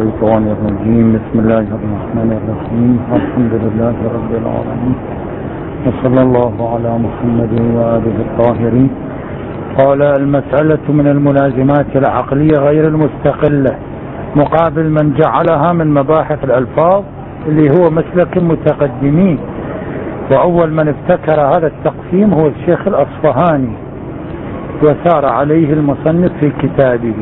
الشيطان الرجيم. بسم الله الرحمن الرحيم. الحمد لله رب العالمين، وصلى الله على محمد وآله الطاهرين. قال: المسألة من الملازمات العقلية غير المستقلة مقابل من جعلها من مباحث الألفاظ، اللي هو مسلك المتقدمين. وأول من ابتكر هذا التقسيم هو الشيخ الأصفهاني، وسار عليه المصنف في كتابه.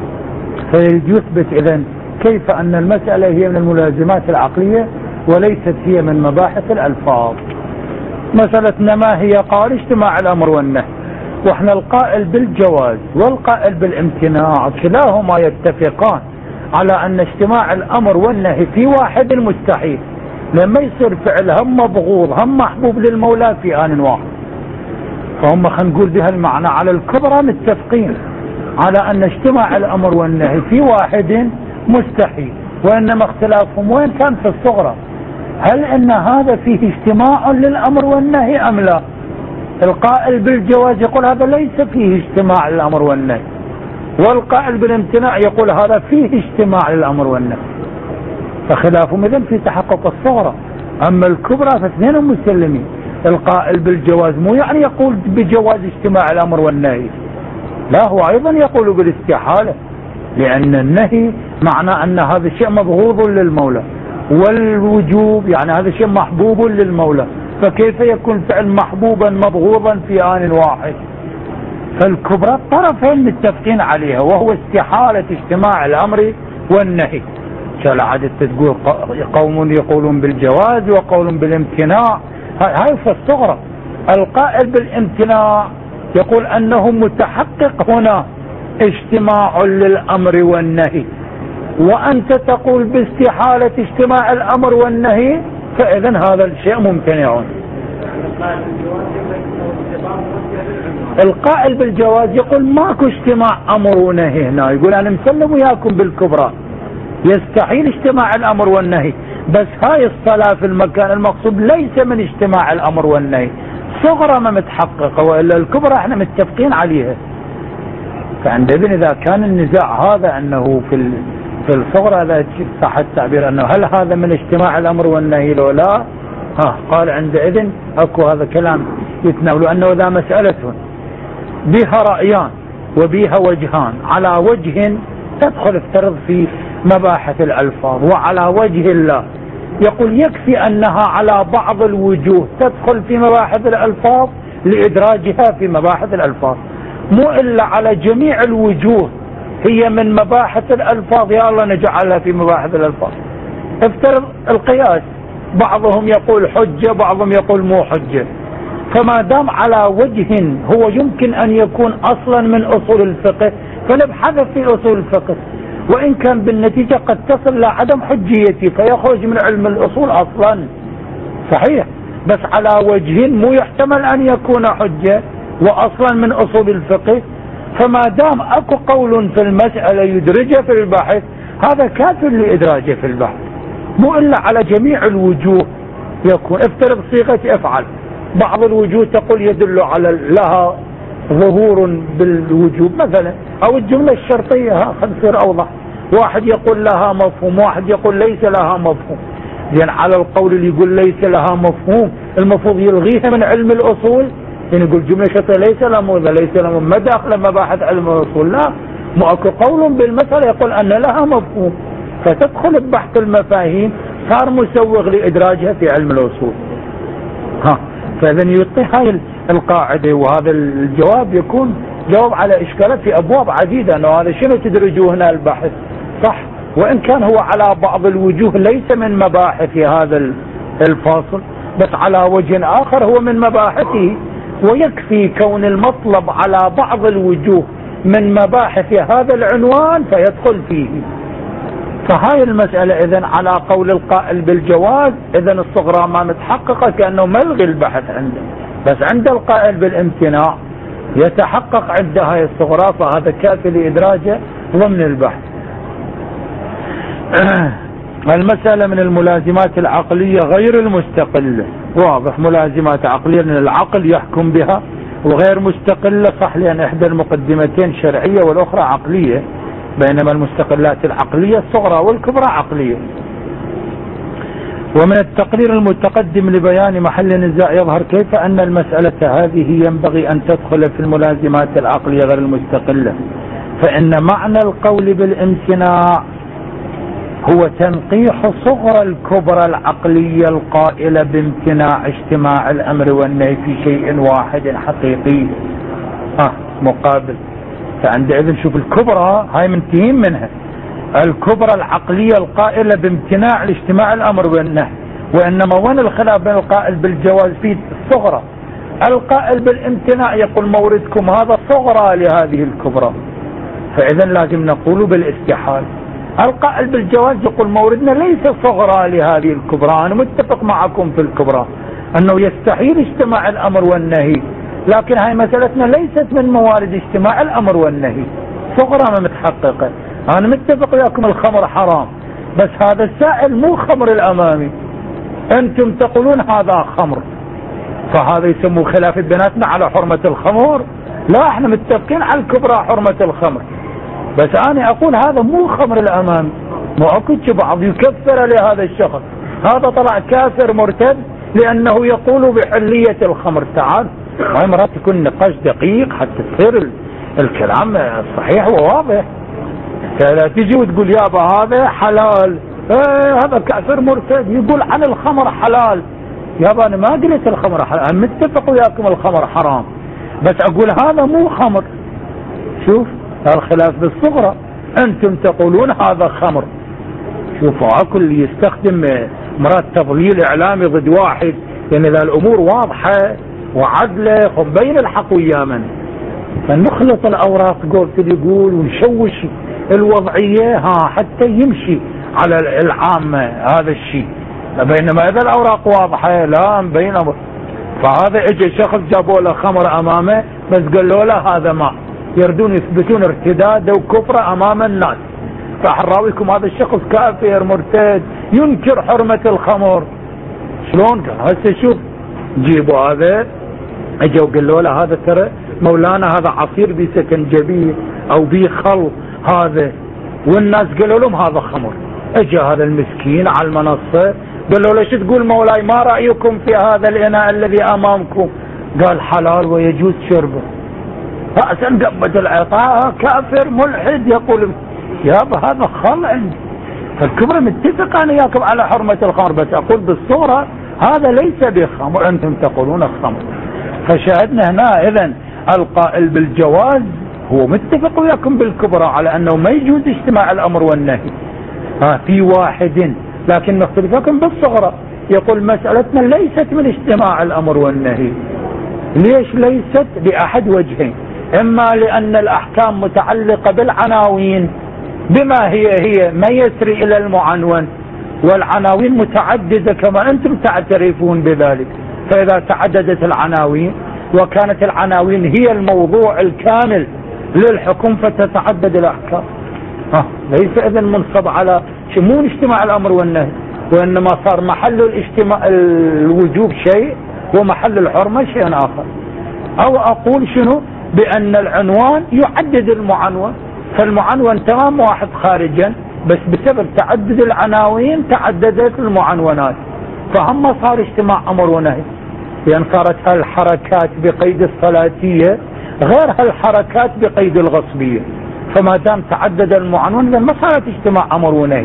فيثبت إذن كيف أن المسألة هي من الملازمات العقلية وليست هي من مباحث الألفاظ. مسألتنا ما هي؟ قال: اجتماع الأمر والنهي. واحنا القائل بالجواز والقائل بالامتناع كلاهما يتفقان على أن اجتماع الأمر والنهي في واحد مستحيل، لما يصير فعل هم مبغوض هم محبوب للمولى في آن واحد. فهم خلينا نقول بها المعنى على الكبرى متفقين على أن اجتماع الأمر والنهي في واحد مستحيل، وإنما اختلافهم وين كان في الصغرى. هل أن هذا فيه اجتماع للأمر والنهي أم لا؟ القائل بالجواز يقول هذا ليس فيه اجتماع للأمر والنهي، والقائل بالامتناع يقول هذا فيه اجتماع للأمر والنهي. فخلافهم إذن في تحقق الصغرى. أما الكبرى فاثنين مسلمين. القائل بالجواز مو يعني يقول بجواز اجتماع الأمر والنهي، لا، هو أيضا يقول بالاستحالة، لأن النهي معنى أن هذا الشيء مبغوض للمولى، والوجوب يعني هذا الشيء محبوب للمولى، فكيف يكون فعل محبوبا مبغوضا في آن واحد؟ فالكبرى الطرفين متفقين عليها، وهو استحالة اجتماع الأمر والنهي. شلعت تقول قوم يقولون بالجواز وقول بالامتناع، هاي في الصغرى. القائل بالامتناع يقول أنه متحقق هنا اجتماع للأمر والنهي، وأنت تقول باستحالة اجتماع الأمر والنهي، فإذن هذا الشيء ممتنع. القائل بالجواز يقول ماكو اجتماع أمر ونهي هنا، يقول أنا مسلم وياكم بالكبرى يستحيل اجتماع الأمر والنهي، بس هاي الصلاة في المكان المقصود ليس من اجتماع الأمر والنهي، صغرى ما متحققة، وإلا الكبرى احنا متفقين عليها. فعندئذ إذا كان النزاع هذا أنه في الصغرى، هذا صح التعبير أنه هل هذا من اجتماع الأمر والنهي لو لا؟ قال عندئذ أكو هذا كلام يتناول، أنه ذا مسألة بها رأيان وبها وجهان، على وجه تدخل افترض في مباحث الألفاظ، وعلى وجه الله يقول يكفي أنها على بعض الوجوه تدخل في مباحث الألفاظ لإدراجها في مباحث الألفاظ، مو إلا على جميع الوجوه هي من مباحث الألفاظ يا الله نجعلها في مباحث الألفاظ. افترض القياس، بعضهم يقول حجة بعضهم يقول مو حجة، فما دام على وجه هو يمكن أن يكون أصلا من أصول الفقه فنبحث في أصول الفقه، وإن كان بالنتيجة قد تصل لعدم حجيته فيخرج من علم الأصول أصلا، صحيح، بس على وجه مو يحتمل أن يكون حجة وأصلا من أصول الفقه، فما دام أكو قول في المسألة يدرجه في البحث هذا كاف لإدراجه في البحث، مو إلا على جميع الوجوه يكون. افترض صيغة افعل، بعض الوجوه تقول يدل على لها ظهور بالوجوب مثلا، أو الجملة الشرطية خلينا نصير أوضح، واحد يقول لها مفهوم واحد يقول ليس لها مفهوم. لأن على القول اللي يقول ليس لها مفهوم المفروض يلغيها من علم الأصول، يعني يقول جملة شرطية ليس لها موضع ليس لها ما داخل مباحث علم الأصول، لا، مو أكو قول بالمسألة يقول أن لها مفهوم، فتدخل ببحث المفاهيم صار مسوغ لإدراجها في علم الأصول. فإذن يعطي هاي القاعدة، وهذا الجواب يكون جواب على إشكالات في أبواب عديدة، أنه هذا شنو تدرجوه هنا البحث، صح، وإن كان هو على بعض الوجوه ليس من مباحث هذا الفاصل، بس على وجه آخر هو من مباحثه، ويكفي كون المطلب على بعض الوجوه من مباحث هذا العنوان فيدخل فيه. فهاي المسألة إذن على قول القائل بالجواز إذن الصغرى ما متحققة كأنه ملغي البحث عنده، بس عند القائل بالامتناع يتحقق عند هاي الصغرى، فهذا كافي لإدراجه ضمن البحث. المسألة من الملازمات العقلية غير المستقلة، واضح ملازمات عقلية لأن العقل يحكم بها، وغير مستقلة صح لأن إحدى المقدمتين شرعية والأخرى عقلية، بينما المستقلات العقلية الصغرى والكبرى عقلية. ومن التقرير المتقدم لبيان محل النزاع يظهر كيف أن المسألة هذه ينبغي أن تدخل في الملازمات العقلية غير المستقلة، فإن معنى القول بالامتناع هو تنقيح صغرى الكبرى العقلية القائلة بامتناع اجتماع الأمر والنهي في شيء واحد حقيقي مقابل. فعندئذ شوف الكبرى هاي منتهين منها، الكبرى العقلية القائلة بامتناع الاجتماع الأمر والنهي، وإنما وين الخلاف بين القائل بالجواز في الصغرى؟ القائل بالامتناع يقول موردكم هذا صغرى لهذه الكبرى، فإذا لازم نقول بالاستحال. القائل بالجواز يقول موردنا ليس صغرى لهذه الكبرى، أنا متفق معكم في الكبرى أنه يستحيل اجتماع الأمر والنهي، لكن هاي مسألتنا ليست من موارد اجتماع الأمر والنهي، صغرى ما متحققة. أنا متفق وياكم الخمر حرام، بس هذا السائل مو خمر الأمامي، أنتم تقولون هذا خمر، فهذا يسموه خلاف بيناتنا على حرمة الخمر. لا، احنا متفقين على الكبرى حرمة الخمر، بس أنا أقول هذا مو خمر الأمامي. مو أكد بعض يكفر لهذا الشخص، هذا طلع كافر مرتد لأنه يقول بحلية الخمر. تعال، هاي مرات يكون نقاش دقيق حتى تصير الكلام صحيح وواضح. لا تجي وتقول يابا هذا حلال، هذا كافر مرتد يقول عن الخمر حلال. يابا انا ما قلت الخمر حلال، انا متفق وياكم الخمر حرام، بس اقول هذا مو خمر. شوف الخلاف بالصغرى، انتم تقولون هذا خمر. شوفوا اكل اللي يستخدم مرات تضليل اعلامي ضد واحد، لان اذا الامور واضحه وعدله مبين الحق ويا من، فنخلط الاوراق قلت يقول ونشوش الوضعية حتى يمشي على العامة هذا الشيء. بينما اذا الاوراق واضحة لا مبين امر. فهذا اجى شخص جابوا له خمر امامه بس قالوا له هذا ماء، يردون يثبتون ارتداده وكفره امام الناس، راح نراويكم هذا الشخص كافر مرتد ينكر حرمة الخمر. شلون قال هسه شوف جيبوا هذا، اجوا قالوا له هذا ترى مولانا هذا عصير بسكنجبيل او بخل هذا، والناس قالوا لهم هذا خمر. اجى هذا المسكين على المنصة قالوا له شو تقول مولاي، ما رأيكم في هذا الإناء الذي أمامكم؟ قال حلال ويجوز شربه. رأسا قبت العطاء كافر ملحد يقول يابا هذا خل عندي. فالكبرى متفق أنا ياكم على حرمة الخمر، بس أقول بالصورة هذا ليس بخمر، أنتم تقولون الخمر. فشاهدنا هنا إذن القائل بالجواز هو متفق وياكم بالكبرى على أنه ما يجوز اجتماع الأمر والنهي في واحد، لكن نختلف لكم بالصغرى. يقول مسألتنا ليست من اجتماع الأمر والنهي. ليش ليست؟ لأحد وجهين، إما لأن الأحكام متعلقة بالعناوين بما هي ما يسري إلى المعنون، والعناوين متعددة كما أنتم تعترفون بذلك، فإذا تعددت العناوين وكانت العناوين هي الموضوع الكامل للحكم فتتعدد الأحكام. ليس إذن منصب على شمول اجتماع الأمر والنهي، وإنما صار محل الوجوب شيء ومحل الحرمة شيء آخر. أو أقول شنو؟ بأن العنوان يعدد المعنون، فالمعنون تمام واحد خارجا، بس بسبب تعدد العناوين تعددت المعنونات، فهم صار اجتماع أمر ونهي، لأن صارت هالحركات بقيد الصلاتية غير هالحركات بقيد الغصبية، فما دام تعدد المعنون ما صارت اجتماع أمر ونهي.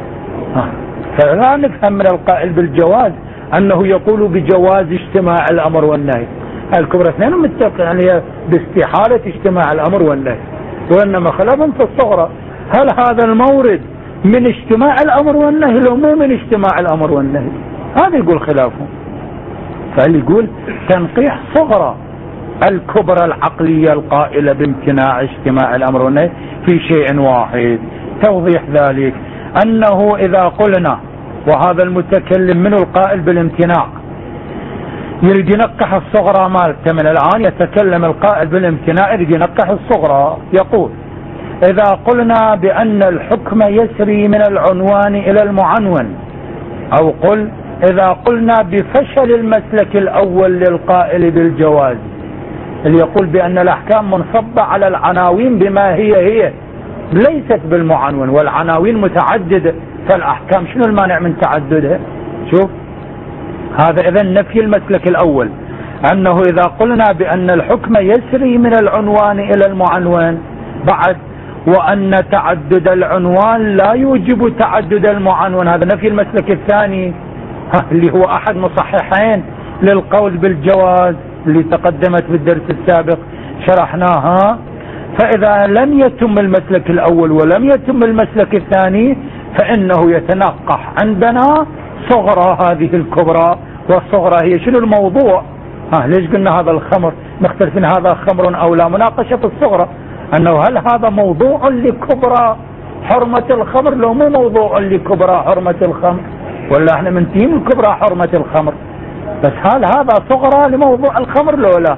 فلا نفهم من القائل بالجواز أنه يقول بجواز اجتماع الأمر والنهي. الكبرى اثنين متفقين يعني باستحالة اجتماع الأمر والنهي، وإنما خلافهم في الصغرى هل هذا المورد من اجتماع الأمر والنهي لو مو من اجتماع الأمر والنهي؟ هذا يقول خلافهم. فاللي يقول تنقيح صغرى الكبرى العقلية القائلة بامتناع اجتماع الأمر والنهي في شيء واحد. توضيح ذلك أنه إذا قلنا وهذا المتكلم منه القائل بالامتناع يريد ينقح الصغرى مالته، من الآن يتكلم القائل بالامتناع يريد ينقح الصغرى، يقول إذا قلنا بأن الحكم يسري من العنوان إلى المعنون، أو قل إذا قلنا بفشل المسلك الأول للقائل بالجواز اللي يقول بأن الأحكام منصبة على العناوين بما هي ليست بالمعنون، والعناوين متعددة، فالأحكام شنو المانع من تعددها؟ شوف هذا إذن نفي المسلك الأول، أنه إذا قلنا بأن الحكم يسري من العنوان إلى المعنون بعد، وأن تعدد العنوان لا يوجب تعدد المعنون، هذا نفي المسلك الثاني اللي هو أحد مصححين للقول بالجواز اللي تقدمت بالدرس السابق شرحناها. فإذا لم يتم المسلك الأول ولم يتم المسلك الثاني فإنه يتنقح عندنا صغرى هذه الكبرى، والصغرى هي شنو الموضوع؟ ليش قلنا هذا الخمر مختلفين هذا خمر أو لا؟ مناقشة الصغرى، أنه هل هذا موضوع لكبرى حرمة الخمر لو مو موضوع لكبرى حرمة الخمر، ولا احنا منتهين من كبرى حرمة الخمر، بس هل هذا صغرى لموضوع الخمر لو لا؟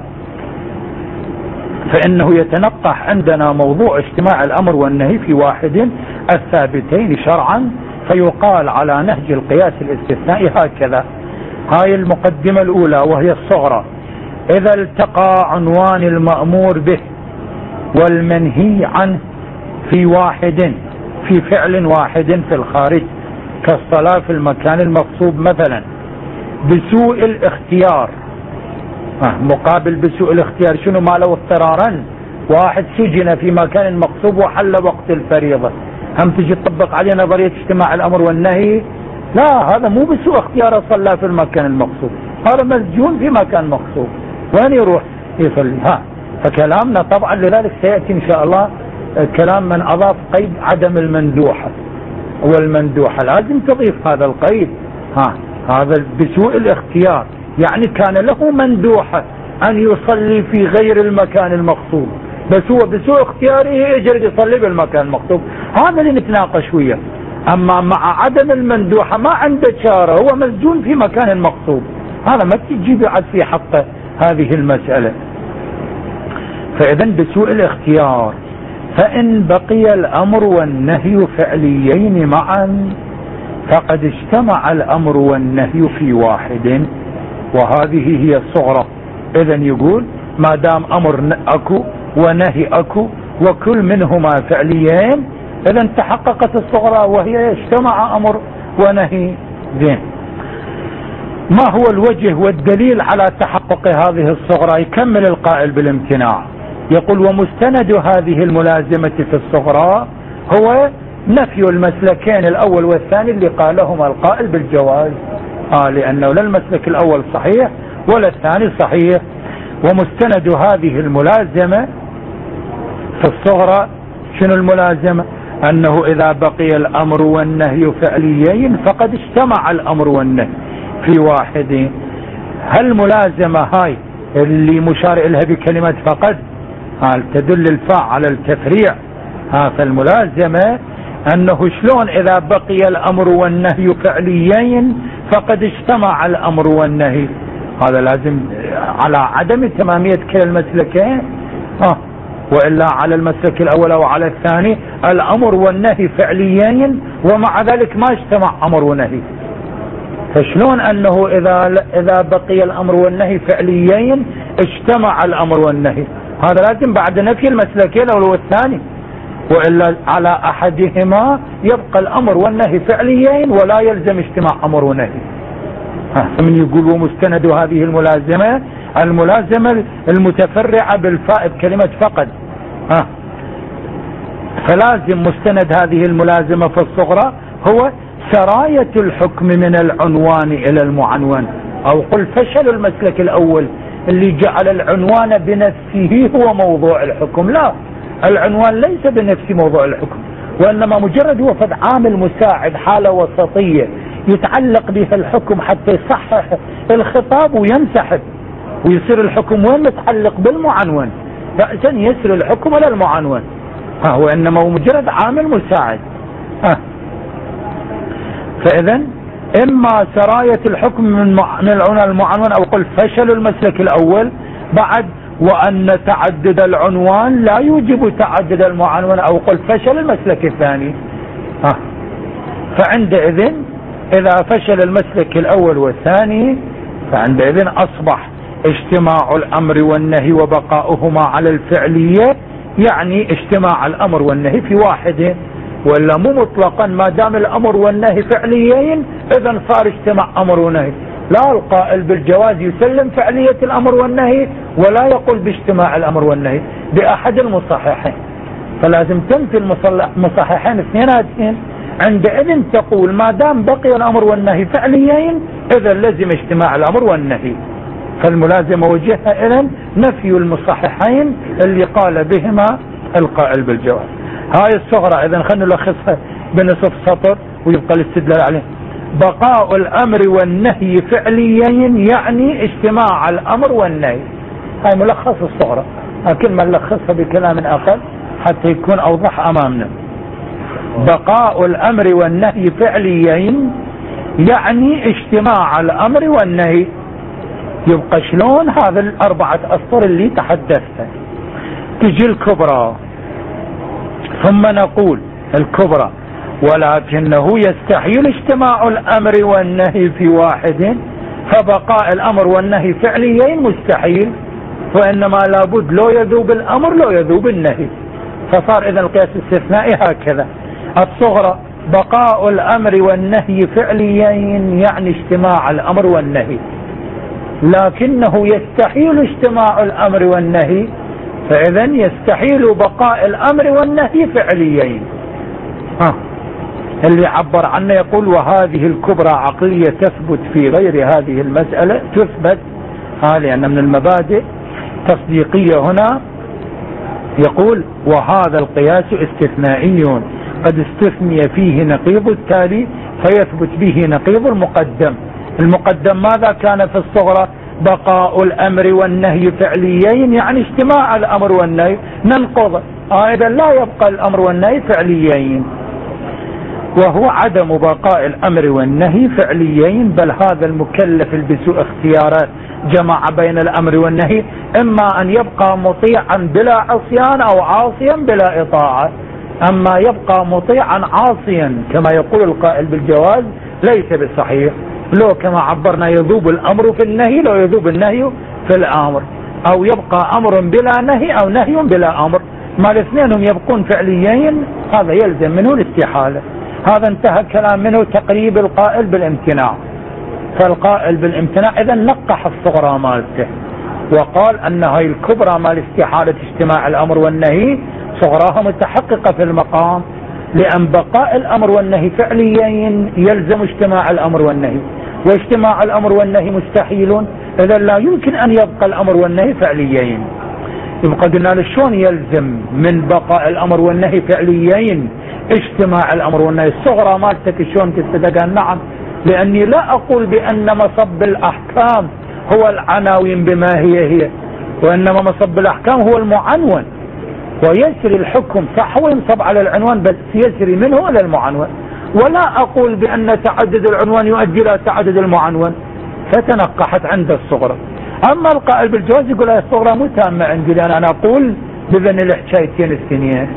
فإنه يتنقح عندنا موضوع اجتماع الأمر والنهي في واحد الثابتين شرعا، فيقال على نهج القياس الاستثنائي هكذا. هاي المقدمة الأولى وهي الصغرى. إذا التقى عنوان المأمور به والمنهي عنه في واحد، في فعل واحد في الخارج كالصلاة في المكان المغصوب مثلا بسوء الاختيار، مقابل بسوء الاختيار شنو ما لو اضطرارا واحد سجن في مكان مغصوب وحل وقت الفريضة، هم تجي تطبق عليه نظرية اجتماع الأمر والنهي؟ لا، هذا مو بسوء اختيار صلى في المكان المغصوب، هذا مسجون في مكان مغصوب، وين يروح يصلي؟ فكلامنا طبعا لذلك سيأتي إن شاء الله كلام من أضاف قيد عدم المندوحة، والمندوحة لازم تضيف هذا القيد، هذا بسوء الاختيار يعني كان له مندوحة أن يصلي في غير المكان المغصوب، بس هو بسوء اختياره يجري يصلي بالمكان المغصوب، هذا اللي نتناقش وياه. أما مع عدم المندوحة ما عنده شارة، هو مسجون في مكان مغصوب، هذا ما تجي بعد في حقه هذه المسألة. فإذا بسوء الاختيار، فإن بقي الأمر والنهي فعليين معا فقد اجتمع الأمر والنهي في واحد، وهذه هي الصغرى. إذا يقول ما دام أمر أكو ونهي أكو وكل منهما فعليين، إذا تحققت الصغرى وهي اجتمع أمر ونهي. زين، ما هو الوجه والدليل على تحقق هذه الصغرى؟ يكمل القائل بالامتناع، يقول ومستند هذه الملازمة في الصغرى هو نفي المسلكين الأول والثاني اللي قالهما القائل بالجواز، لأنه لا المسلك الأول صحيح ولا الثاني صحيح. ومستند هذه الملازمة في الصغرى شنو الملازمة؟ أنه إذا بقي الأمر والنهي فعليين فقد اجتمع الأمر والنهي في واحد. هل ملازمة هاي اللي مشار إليها بكلمة فقد تدل الفاء على التفريع، فالملازمة أنه شلون إذا بقي الأمر والنهي فعليين فقد اجتمع الأمر والنهي، هذا لازم على عدم تمامية كلا المسلكين، وإلا على المسلك الأول أو على الثاني الأمر والنهي فعليين ومع ذلك ما اجتمع أمر ونهي، فشلون أنه إذا بقي الأمر والنهي فعليين اجتمع الأمر والنهي؟ هذا لازم بعد نفي المسلكين الأول والثاني، وإلا على أحدهما يبقى الأمر والنهي فعليين ولا يلزم اجتماع أمر ونهي. من يقول ومستند هذه الملازمة، الملازمة المتفرعة بالفاء بكلمة فقد، فلازم مستند هذه الملازمة في الصغرى هو سراية الحكم من العنوان إلى المعنون، أو قل فشل المسلك الأول اللي جعل العنوان بنفسه هو موضوع الحكم. لا، العنوان ليس بنفس موضوع الحكم، وإنما مجرد هو فد عامل مساعد، حالة وسطية يتعلق بها الحكم حتى يصحح الخطاب وينسحب ويصير الحكم وين متعلق بالمعنون، رأسا يسر الحكم على المعنون، وإنما هو مجرد عامل مساعد. فإذا إما سراية الحكم من المعنون، أو قل فشل المسلك الأول بعد وأن تعدد العنوان لا يوجب تعدد المعنون، أو قل فشل المسلك الثاني. فعندئذ إذا فشل المسلك الأول والثاني فعندئذ أصبح اجتماع الأمر والنهي وبقاؤهما على الفعلية يعني اجتماع الأمر والنهي في واحد، ولا مو مطلقا ما دام الأمر والنهي فعليين إذن صار اجتماع أمر ونهي. لا، القائل بالجواز يسلم فعلية الأمر والنهي ولا يقول باجتماع الأمر والنهي بأحد المصححين، فلازم تنفي المصححين اثنيناتهم. عندئذ تقول ما دام بقي الأمر والنهي فعليين إذا لازم اجتماع الأمر والنهي، فالملازمة وجهها إذن نفي المصححين اللي قال بهما القائل بالجواز. هاي الصغرى إذن خلنا نلخصها بنصف سطر ويبقى الاستدلال عليه. بقاء الأمر والنهي فعليين يعني اجتماع الأمر والنهي. هاي ملخص الصغرى، لكن ما نلخصها بكلام أقل حتى يكون أوضح أمامنا. بقاء الأمر والنهي فعليين يعني اجتماع الأمر والنهي. يبقى شلون هذا الأربعة أسطر اللي تحدثت؟ تجي الكبرى ثم نقول الكبرى ولكنه يستحيل اجتماع الأمر والنهي في واحد، فبقاء الأمر والنهي فعليين مستحيل، وإنما لابد لو يذوب الأمر لو يذوب النهي، فصار إذن القياس الاستثنائي هكذا. الصغرى بقاء الأمر والنهي فعليين يعني اجتماع الأمر والنهي، لكنه يستحيل اجتماع الأمر والنهي، فإذن يستحيل بقاء الأمر والنهي فعليين. اللي عبر عنه يقول وهذه الكبرى عقلية تثبت في غير هذه المسألة، تثبت لأن من المبادئ تصديقية هنا. يقول وهذا القياس استثنائي قد استثني فيه نقيض التالي فيثبت به نقيض المقدم. المقدم ماذا كان في الصغرى؟ بقاء الأمر والنهي فعليين يعني اجتماع الأمر والنهي، ننقض إذا لا يبقى الأمر والنهي فعليين، وهو عدم بقاء الأمر والنهي فعليين. بل هذا المكلف بسوء اختيارات جمع بين الأمر والنهي، إما أن يبقى مطيعا بلا عصيان أو عاصيا بلا إطاعة. أما يبقى مطيعا عاصيا كما يقول القائل بالجواز ليس بصحيح، لو كما عبرنا يذوب الأمر في النهي لو يذوب النهي في الأمر، أو يبقى أمر بلا نهي أو نهي بلا أمر، ما الاثنين يبقون فعليين، هذا يلزم منه الاستحالة. هذا انتهى كلام منه تقريب القائل بالامتناع. فالقائل بالامتناع إذا نقح الصغرى مالته وقال أن هاي الكبرى مال استحالة اجتماع الأمر والنهي صغراها متحققة في المقام، لأن بقاء الأمر والنهي فعليين يلزم اجتماع الأمر والنهي، واجتماع الأمر والنهي مستحيل، إذا لا يمكن أن يبقى الأمر والنهي فعليين. يبقى قلنا شلون يلزم من بقاء الأمر والنهي فعليين اجتماع الأمر والنهي؟ الصغرى مالتك شلون تستدقى؟ نعم، لأني لا أقول بأن مصب الأحكام هو العناوين بما هي، وإنما مصب الأحكام هو المعنون، ويسري الحكم صح وينصب على العنوان بس يسري منه إلى المعنون، ولا أقول بأن تعدد العنوان يؤدي إلى تعدد المعنون، فتنقحت عند الصغرى. أما القائل بالجواز يقول الصغرى مو تامة عندي، لأن أنا أقول بذن الحكايتين الثانيين.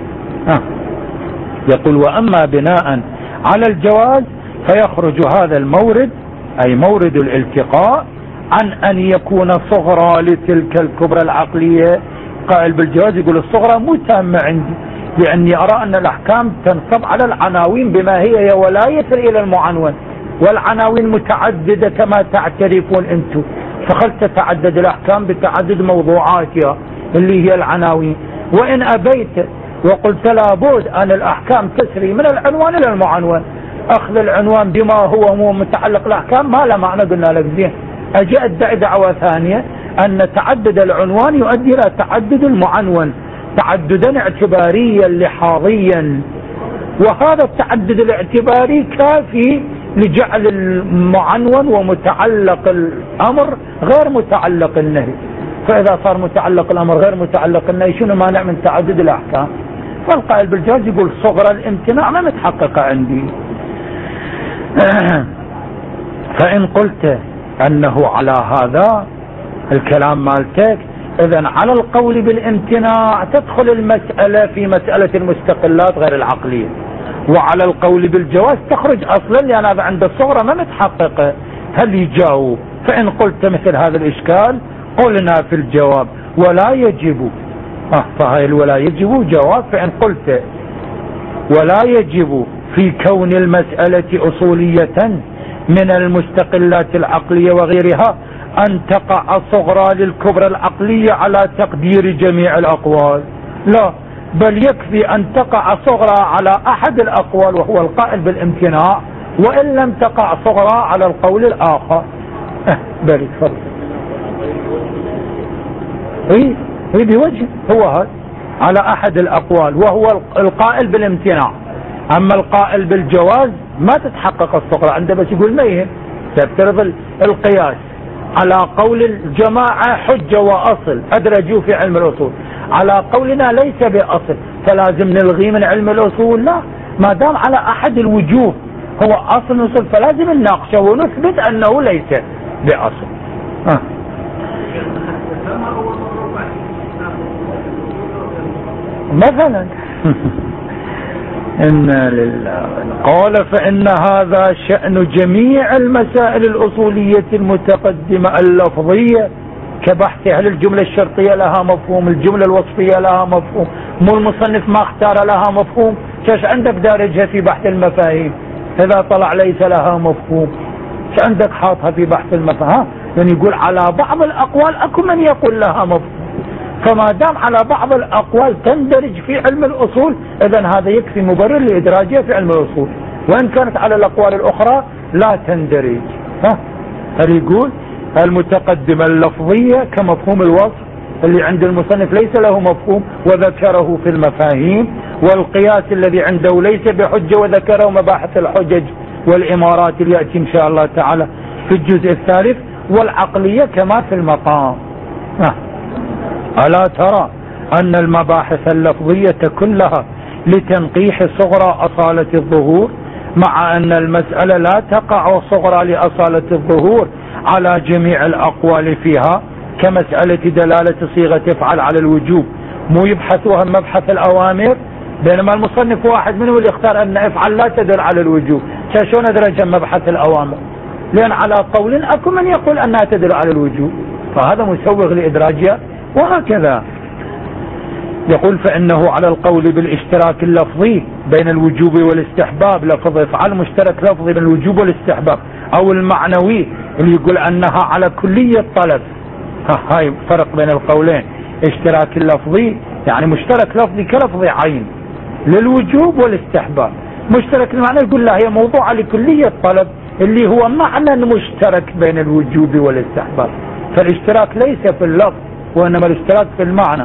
يقول وأما بناء على الجواز فيخرج هذا المورد أي مورد الالتقاء عن أن يكون صغرى لتلك الكبرى العقلية. قائل بالجواز يقول الصغرى مو تامة عندي، لأني أرى أن الأحكام تنصب على العناوين بما هي ولا يصل إلى المعنون، والعناوين متعددة كما تعترفون أنتم، فخل تتعدد الأحكام بتعدد موضوعاتها اللي هي العناوين. وإن أبيت وقلت لابد أن الأحكام تسري من العنوان إلى المعنون، أخذ العنوان بما هو مو متعلق الأحكام ما له معنى. قلنا لك زين، أجي أدعي دعوة ثانية أن تعدد العنوان يؤدي إلى تعدد المعنون تعددا اعتباريا لحاظيا، وهذا التعدد الاعتباري كافي لجعل المعنون ومتعلق الأمر غير متعلق النهي. فإذا صار متعلق الأمر غير متعلق النهي شنو مانع من تعدد الأحكام؟ فالقائل بالجواز يقول صغرى الامتناع ما متحققة عندي. فإن قلت أنه على هذا الكلام مالتك إذن على القول بالامتناع تدخل المسألة في مسألة المستقلات غير العقلية، وعلى القول بالجواز تخرج أصلا لأن هذا عند الصغرى ما متحققة. هل يجاوب؟ فإن قلت مثل هذا الإشكال قلنا في الجواب ولا يجب فهي ولا يجب جواب. فإن قلت ولا يجب في كون المسألة أصولية من المستقلات العقلية وغيرها أن تقع صغرى للكبرى العقلية على تقدير جميع الأقوال، لا، بل يكفي أن تقع صغرى على أحد الأقوال وهو القائل بالامتناع، وإن لم تقع صغرى على القول الآخر. بل تفضل. هي بوجه هو هذا على أحد الأقوال وهو القائل بالامتناع. أما القائل بالجواز ما تتحقق الصغرى عنده، بس يقول ما يهم، تفترض القياس على قول الجماعة حجة وأصل أدرجوا في علم الأصول، على قولنا ليس بأصل فلازم نلغي من علم الأصول؟ لا، ما دام على أحد الوجوه هو أصل نصل فلازم نناقشه ونثبت أنه ليس بأصل. مثلا إنا لله. قال فإن هذا شأن جميع المسائل الأصولية المتقدمة اللفظية كبحث هل الجملة الشرطية لها مفهوم، الجملة الوصفية لها مفهوم، مو المصنف ما اختار لها مفهوم، شاش عندك دارجها في بحث المفاهيم إذا طلع ليس لها مفهوم، شاش عندك حاطها في بحث المفاهيم؟ يعني يقول على بعض الأقوال أكو من يقول لها مفهوم، فما دام على بعض الأقوال تندرج في علم الأصول إذن هذا يكفي مبرر لإدراجها في علم الأصول، وإن كانت على الأقوال الأخرى لا تندرج. هل يقول المتقدمة اللفظية كمفهوم الوصف اللي عند المصنف ليس له مفهوم وذكره في المفاهيم، والقياس الذي عنده ليس بحجة وذكره مباحث الحجج والإمارات اللي يأتي إن شاء الله تعالى في الجزء الثالث، والعقلية كما في المقام. ألا ترى أن المباحث اللفظية كلها لتنقيح صغرى أصالة الظهور، مع أن المسألة لا تقع صغرى لأصالة الظهور على جميع الأقوال فيها، كمسألة دلالة صيغة افعل على الوجوب مو يبحثوها مبحث الأوامر، بينما المصنف واحد منه اللي اختار أن افعل لا تدل على الوجوب، شلون أدرج مبحث الأوامر؟ لأن على قول أكو من يقول أنها تدل على الوجوب، فهذا مسوغ لإدراجها. وهكذا يقول فإنه على القول بالاشتراك اللفظي بين الوجوب والاستحباب، لفظ افعل مشترك لفظي بين الوجوب والاستحباب، أو المعنوي اللي يقول أنها على كلية طلب. هاي فرق بين القولين، اشتراك اللفظي يعني مشترك لفظي كلفظ عين للوجوب والاستحباب، مشترك المعنى يقول لا هي موضوعة لكلية طلب اللي هو معنى مشترك بين الوجوب والاستحباب، فالاشتراك ليس في اللفظ وإنما الاشتراك في المعنى.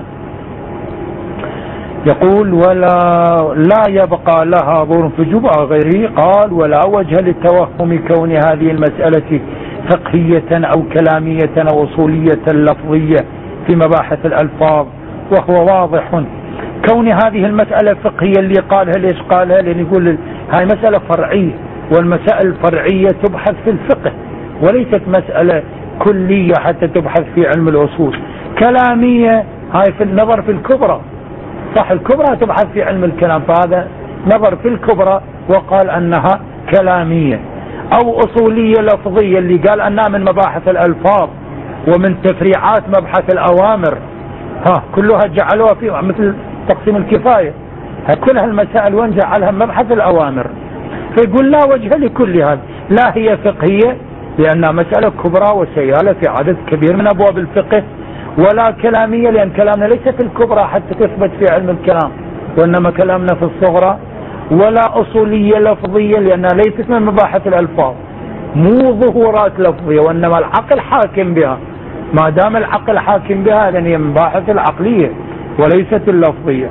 يقول لا يبقى لها ظهور في وجوب أو غيره. قال ولا وجه للتوهم كون هذه المسألة فقهية أو كلامية أو أصولية لفظية في مباحث الألفاظ، وهو واضح كون هذه المسألة فقهية. اللي قالها ليش قالها؟ لأن يقول هاي مسألة فرعية، والمسائل الفرعية تبحث في الفقه وليست مسألة كلية حتى تبحث في علم الأصول. كلامية هاي في النظر في الكبرى، صح الكبرى تبحث في علم الكلام، فهذا نظر في الكبرى وقال أنها كلامية. أو أصولية لفظية اللي قال أنها من مباحث الألفاظ ومن تفريعات مبحث الأوامر، كلها جعلوها في مثل تقسيم الكفاية، كل هالمسائل وين جعلها مبحث الأوامر. فيقول لا وجه لكل هذا، لا هي فقهية لأنها مسألة كبرى وسيالة في عدد كبير من أبواب الفقه، ولا كلامية لأن كلامنا ليس في الكبرى حتى تثبت في علم الكلام وإنما كلامنا في الصغرى، ولا أصولية لفظية لأنها ليست من مباحث الألفاظ مو ظهورات لفظية وإنما العقل حاكم بها، ما دام العقل حاكم بها لأن هي مباحث العقلية وليست اللفظية.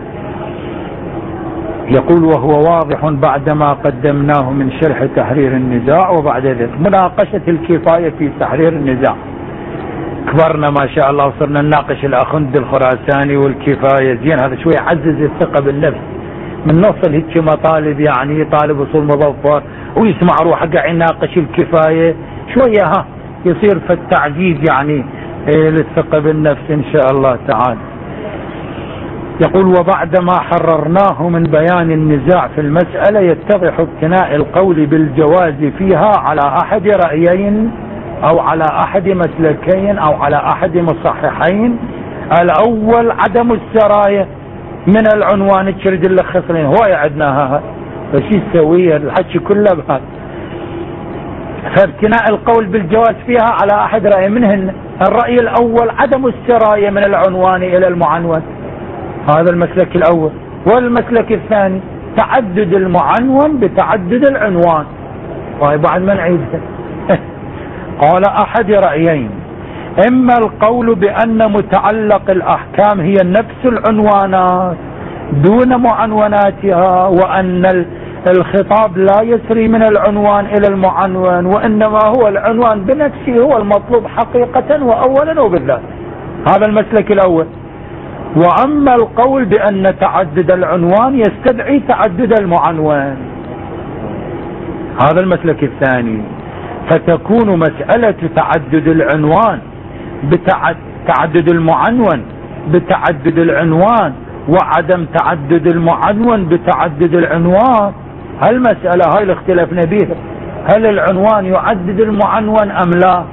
يقول وهو واضح بعدما قدمناه من شرح تحرير النزاع، وبعد ذلك مناقشة الكفاية في تحرير النزاع. كبرنا ما شاء الله وصرنا نناقش الأخند الخراساني والكفاية، زين هذا شوي يعزز الثقة بالنفس، من نوصل هيك مطالب يعني طالب وصول مظفر ويسمع روحه قاعد يناقش الكفاية شوية يصير في التعزيز يعني للثقة بالنفس إن شاء الله تعالى. يقول وبعدما حررناه من بيان النزاع في المسألة يتضح ابتناء القول بالجواز فيها على أحد رأيين أو على أحد مسلكين أو على أحد مصححين الأول عدم السراية من العنوان، تشرد نلخص لنا هو يعدناها فشي تسويه الحكي كله بهذا. فابتناء القول بالجواز فيها على أحد رأي منهن. الرأي الأول عدم السراية من العنوان إلى المعنون، هذا المسلك الأول. والمسلك الثاني تعدد المعنون بتعدد العنوان. طيب بعد ما نعيدها قال أحد رأيين: إما القول بأن متعلق الأحكام هي نفس العنوانات دون معنوناتها، وأن الخطاب لا يسري من العنوان إلى المعنون، وإنما هو العنوان بنفسه هو المطلوب حقيقة وأولا وبالذات. هذا المسلك الأول. وأما القول بأن تعدد العنوان يستدعي تعدد المعنون، هذا المسلك الثاني. فتكون مسألة تعدد العنوان تعدد المعنون بتعدد العنوان، وعدم تعدد المعنون بتعدد العنوان. هالمسألة هاي اللي اختلفنا بيها، هل العنوان يعدد المعنون أم لا؟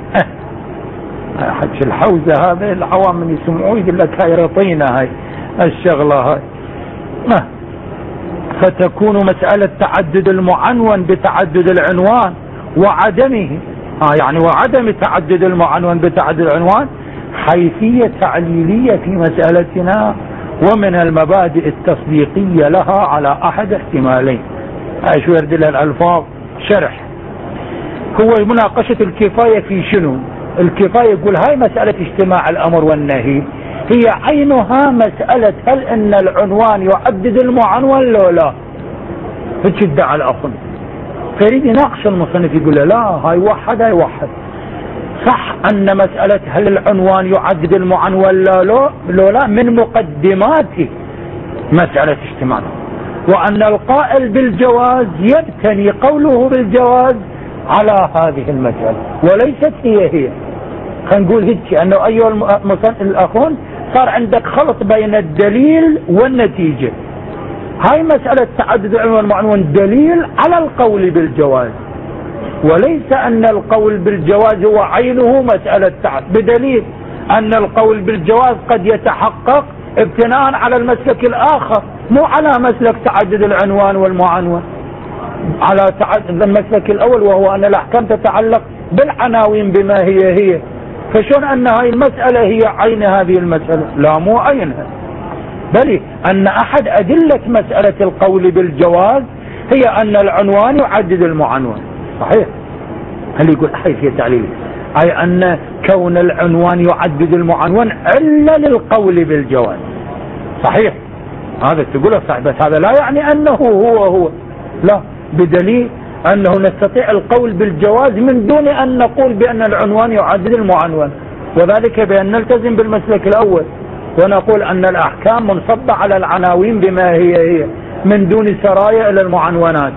حكي الحوزة هذا العوام من يسمعوه يقول لك هاي رطينا هاي الشغلة هاي. فتكون مسألة تعدد المعنون بتعدد العنوان وعدمه، يعني وعدم تعدد المعنون بتعدد العنوان حيثية تعليلية في مسألتنا، ومن المبادئ التصديقية لها على أحد احتمالين. شو يرد لها الألفاظ شرح. هو مناقشة الكفاية في شنو؟ الكفاية يقول هاي مسألة اجتماع الأمر والنهي هي عينها مسألة هل ان العنوان يعدد المعنون لو لا. هيك ادعى الأخن، فيريد يناقش المصنف يقول له لا هاي وحد هاي وحد. صح أن مسألة هل العنوان يعدد المعنون لو لا من مقدمات مسألة اجتماع، وأن القائل بالجواز يبتني قوله بالجواز على هذه المسألة وليست هي. خلينا نقول هيك أنه أيها الأخون صار عندك خلط بين الدليل والنتيجة. هاي مسألة تعدد العنوان والمعنون دليل على القول بالجواز، وليس أن القول بالجواز هو عينه مسألة بدليل أن القول بالجواز قد يتحقق ابتناء على المسلك الآخر، مو على مسلك تعدد العنوان والمعنون، على المسلك الأول وهو أن الأحكام تتعلق بالعناوين بما هي. فشون أن هاي المسألة هي عين هذه المسألة؟ لا مو عينها، بل أن أحد أدلة مسألة القول بالجواز هي أن العنوان يعدد المعنون. صحيح. هل يقول حيثية تعليل أي أن كون العنوان يعدد المعنون علة للقول بالجواز. صحيح هذا تقوله صحيح، بس هذا لا يعني أنه هو لا، بدليل أنه نستطيع القول بالجواز من دون أن نقول بأن العنوان يعدد المعنون، وذلك بأن نلتزم بالمسلك الأول ونقول أن الأحكام منصبة على العناوين بما هي من دون سرايا إلى المعنونات.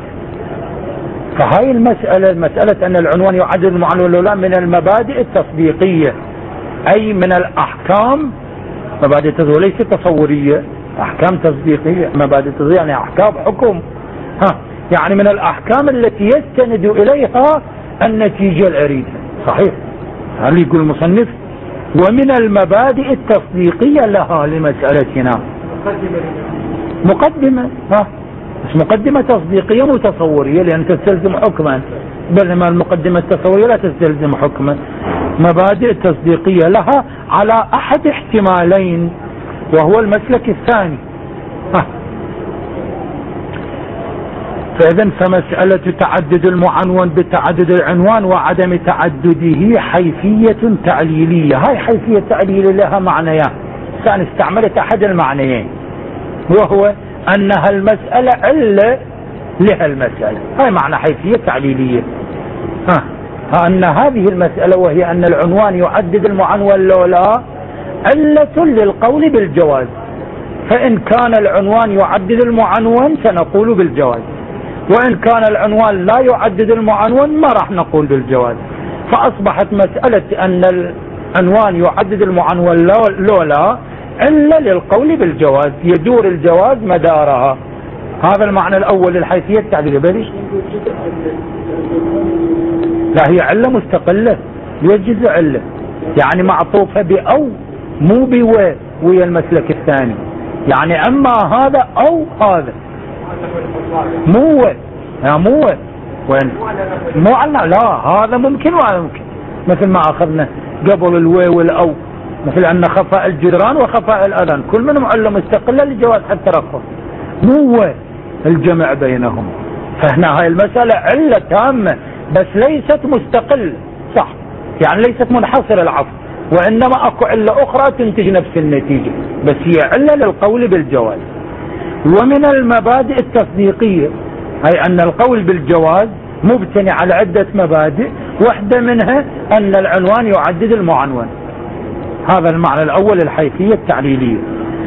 فهاي مسألة أن العنوان يعدد المعنون لولا من المبادئ التصديقية، أي من الأحكام مبادئ تصديقية ليست تصورية، أحكام تصديقية. مبادئ تصديقية يعني أحكام حكم، يعني من الأحكام التي يستند إليها النتيجة الأريدة. صحيح. هل يقول المصنف ومن المبادئ التصديقية لها لمسألتنا مقدمة، بس مقدمة تصديقية مو تصورية لأن تستلزم حكما، بينما المقدمة التصورية لا تستلزم حكما. مبادئ تصديقية لها على أحد احتمالين وهو المسلك الثاني. فإذن فمسألة تعدد المعنون بتعدد العنوان وعدم تعدده حيثية تعليلية. هاي حيثية تعليلية لها معنيان، كان استعملت أحد المعنيين وهو أنها المسألة علة لها المسألة. هاي معنى حيثية تعليلية، أن هذه المسألة وهي أن العنوان يعدد المعنون لولا علة للقول بالجواز. فإن كان العنوان يعدد المعنون سنقول بالجواز، وإن كان العنوان لا يعدد المعنون ما راح نقول بالجواز. فأصبحت مسألة أن العنوان يعدد المعنون لولا علة للقول بالجواز، يدور الجواز مدارها. هذا المعنى الأول للحيثية التعليلية. لا هي علة مستقلة، يجوز علة يعني معطوفة بأو مو ويا المسلك الثاني، يعني اما هذا او هذا، مو وين مو عنا، لا هذا ممكن وهذا ممكن، مثل ما اخذنا قبل الوي والاو، مثل ان خفاء الجدران وخفاء الاذان كل منهم علة مستقلة لجواز حتى الترقب، مو الجمع بينهم. فهنا هاي المسألة علة تامة بس ليست مستقل، صح، يعني ليست منحصرة العفو، وإنما أكو علة أخرى تنتج نفس النتيجة، بس هي علة للقول بالجواز. ومن المبادئ التصديقية، أي أن القول بالجواز مبتني على عدة مبادئ، واحدة منها أن العنوان يعدد المعنون. هذا المعنى الأول الحيثية التعليلية.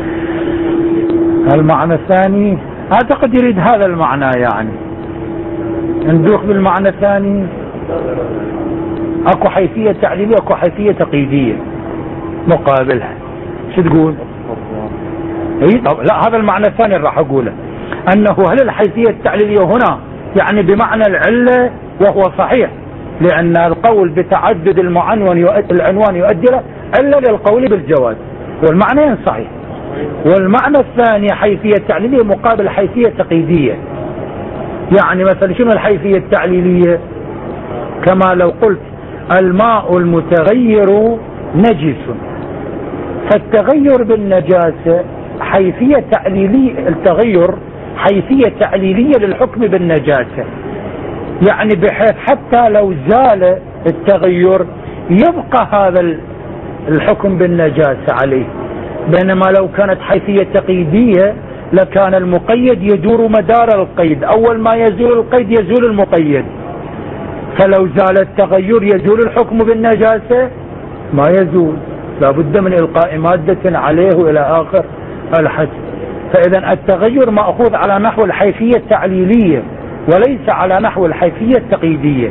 المعنى الثاني أعتقد يريد هذا المعنى، يعني ندوخ بالمعنى الثاني. اكو حيثية تعليلية اكو حيثية تقييدية مقابلها. شو تقول؟ طب لا، هذا المعنى الثاني راح اقوله، انه هل الحيثية التعليلية هنا يعني بمعنى العلة، وهو صحيح لان القول بتعدد العنوان يؤدي له علة للقول بالجواز، والمعنيين صحيح. والمعنى الثاني حيثية تعليلية مقابل حيثية تقييدية. يعني مثلا شنو الحيثية التعليلية؟ كما لو قلت الماء المتغير نجس، فالتغير بالنجاسة حيثية تعليلية، التغير حيثية تعليلية للحكم بالنجاسة، يعني بحيث حتى لو زال التغير يبقى هذا الحكم بالنجاسة عليه. بينما لو كانت حيثية تقييدية لكان المقيد يدور مدار القيد، أول ما يزول القيد يزول المقيد، فلو زال التغير يزول الحكم بالنجاسة؟ ما يزول، لابد من إلقاء مادة عليه إلى آخر الحد. فإذا التغير مأخوذ على نحو الحيثية التعليلية وليس على نحو الحيثية التقييدية.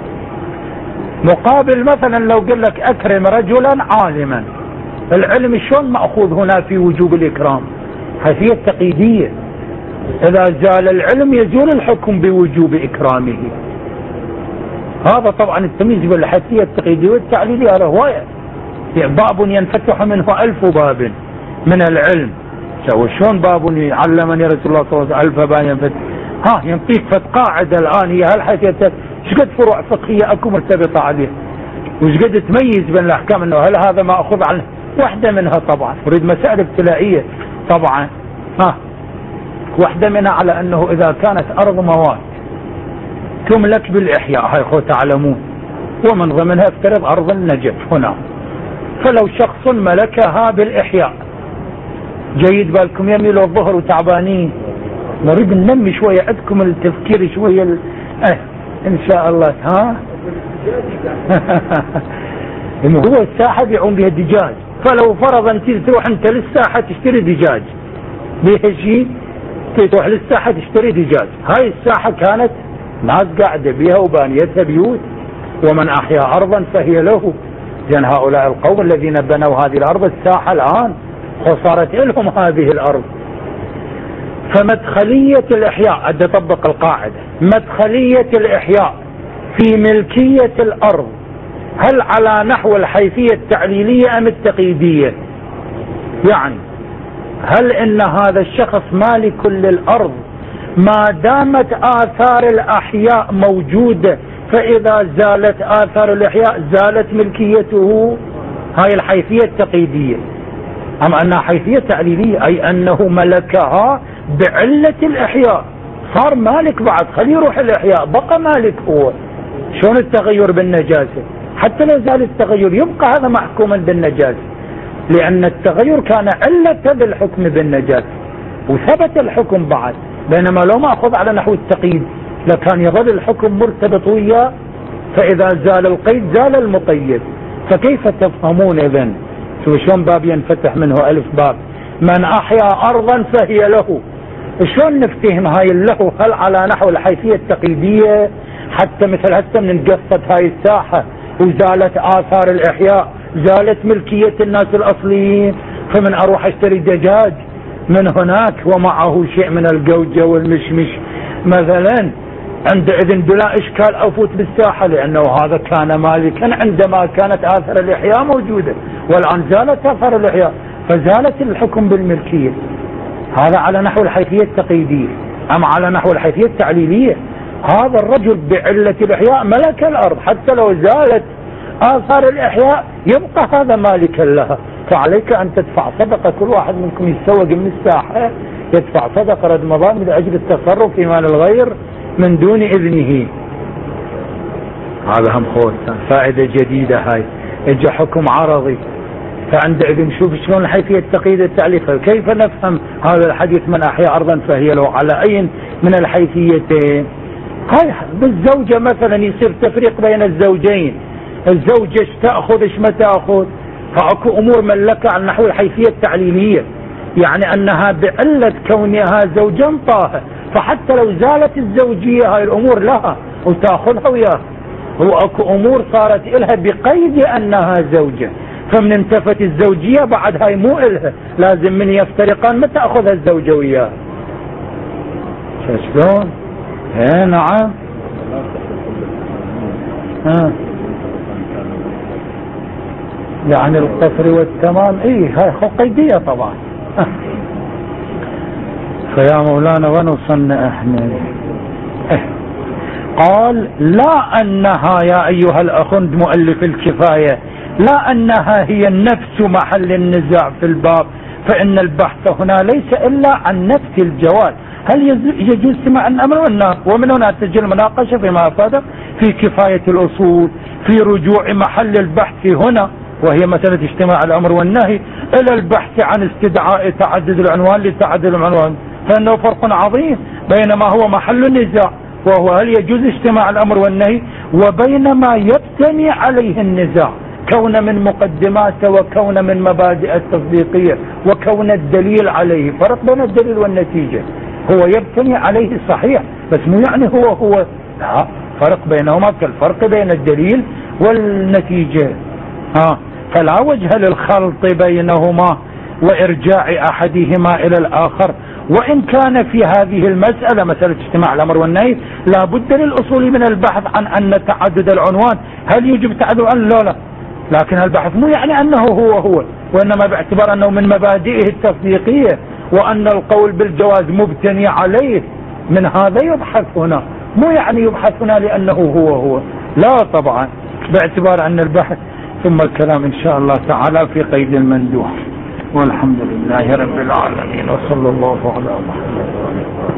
مقابل مثلا لو قل لك أكرم رجلا عالما، العلم شلون مأخوذ هنا في وجوب الإكرام؟ حيثية تقييدية، إذا زال العلم يزول الحكم بوجوب إكرامه. هذا طبعا التمييز بين الحيثية التقييدية والتعليلية هذا هواية، باب ينفتح منه 1000 باب من العلم. شلون باب علمني رسول الله صلى الله عليه وسلم 1000 باب ينفتح؟ ينطيك فت قاعدة الآن هي هالحيثية، شقد فروع فقهية أكو مرتبطة عليه، وشقد تميز بين الأحكام، أنه هل هذا ما أخذ عنه واحدة منها طبعا أريد مسائل ابتلائية طبعا. واحدة منها على أنه إذا كانت أرض موات تملك بالإحياء، هاي خو تعلمون، ومن ضمنها افترض أرض النجف هنا، فلو شخص ملكها بالإحياء، جيد بالكم يميل الظهر وتعبانين، نريد ننمي شوية عندكم التفكير شوية إن شاء الله. هو الساحة بيعون بها الدجاج، فلو فرضا تروح انت للساحة تشتري دجاج بيها شيء، تروح للساحة تشتري دجاج، هاي الساحة كانت ناس قاعدة بيها وبانيتها بيوت، ومن أحيا أرضا فهي له، لأن هؤلاء القوم الذين بنوا هذه الأرض الساحة الآن وصارت لهم هذه الأرض. فمدخلية الإحياء أدى طبق القاعدة، مدخلية الإحياء في ملكية الأرض هل على نحو الحيثية التعليلية أم التقييدية؟ يعني هل إن هذا الشخص مالك للأرض ما دامت آثار الأحياء موجودة، فإذا زالت آثار الإحياء زالت ملكيته؟ هاي الحيثية التقييدية. أم أنها حيثية تعليلية، أي أنه ملكها بعلة الإحياء، صار مالك بعد، خليه يروح الإحياء بقى مالك هو. شلون التغير بالنجاسة؟ حتى لو زال التغير يبقى هذا محكوما بالنجاسة، لأن التغير كان علة بالحكم بالنجاسة وثبت الحكم بعد. بينما لو ما أخذ على نحو التقييد لكان يظل الحكم مرتبط وياه، فإذا زال القيد زال المقيد. فكيف تفهمون إذن؟ شو شلون باب ينفتح منه 1000 باب؟ من أحيا أرضا فهي له، شلون نفتهم هاي له؟ هل على نحو الحيثية التقييدية حتى مثل هسه من قصة هاي الساحة وزالت آثار الإحياء، زالت ملكية الناس الأصليين، فمن أروح أشتري دجاج من هناك ومعه شيء من الجوجة والمشمش مثلا، عندئذ بلا إشكال أفوت بالساحة، لأنه هذا كان مالكا عندما كانت آثار الإحياء موجودة، والآن زالت آثار الإحياء فزالت الحكم بالملكية. هذا على نحو الحيثية التقييدية. أما على نحو الحيثية التعليلية، هذا الرجل بعلة الإحياء ملك الأرض، حتى لو زالت آثار الإحياء يبقى هذا مالكا لها. فعليك أن تدفع صدقة، كل واحد منكم يتسوق من الساحة يدفع صدقة رد مضامن لأجل التصرف في مال الغير من دون إذنه. هذا هم خوت فائدة جديدة هاي، اجى حكم عرضي. فعندئذ نشوف شلون الحيثية التقييد التعليق، كيف نفهم هذا الحديث من أحيا أرضا فهي له على أي من الحيثيتين. هاي بالزوجة مثلا يصير تفريق بين الزوجين، الزوجة ايش تأخذ ايش ما تأخذ، فأكو أمور ملكة على نحو الحيثية التعليلية، يعني أنها بعلة كونها زوجا طاهر، فحتى لو زالت الزوجية هاي الأمور لها وتأخذها وياها. هو أكو أمور صارت إلها بقيد أنها زوجة، فمن انتفت الزوجية بعد هاي مو إلها، لازم من يفترقان ما تأخذها الزوجة وياها. شلون؟ نعم. يعني القصر والتمام هاي قيدية طبعا. فيا مولانا ونصنع احنا قال لا أنها يا أيها الأخ مؤلف الكفاية، لا أنها هي النفس محل النزاع في الباب، فإن البحث هنا ليس إلا عن نفس الجواز، هل يجوز سماع الأمر والنهي، ومن هنا تجي المناقشة فيما أفاده في كفاية الأصول في رجوع محل البحث هنا، وهي مسألة اجتماع الأمر والنهي، إلى البحث عن استدعاء تعدد العنوان لتعدد العنوان، فإنه فرق عظيم بين ما هو محل النزاع وهو هل يجوز اجتماع الأمر والنهي، وبين ما يبتني عليه النزاع كون من مقدماته وكون من مبادئ التصديقية وكون الدليل عليه. فرق بين الدليل والنتيجة، هو يبتني عليه صحيح بس مو يعني هو لا، فرق بينهما كالفرق بين الدليل والنتيجة. فلا وجه للخلط بينهما وإرجاع أحدهما إلى الآخر، وإن كان في هذه المسألة مسألة اجتماع الأمر والنهي لا بد للأصول من البحث عن أن تعدد العنوان هل يجب تعدد أن لا، لكن البحث مو يعني أنه هو، وإنما باعتبار أنه من مبادئه التصديقية وأن القول بالجواز مبتني عليه، من هذا يبحث هنا، مو يعني يبحث هنا لأنه هو لا طبعا، باعتبار أن البحث ثم الكلام إن شاء الله تعالى في قيد المندوح. والحمد لله رب العالمين، وصلى الله على محمد.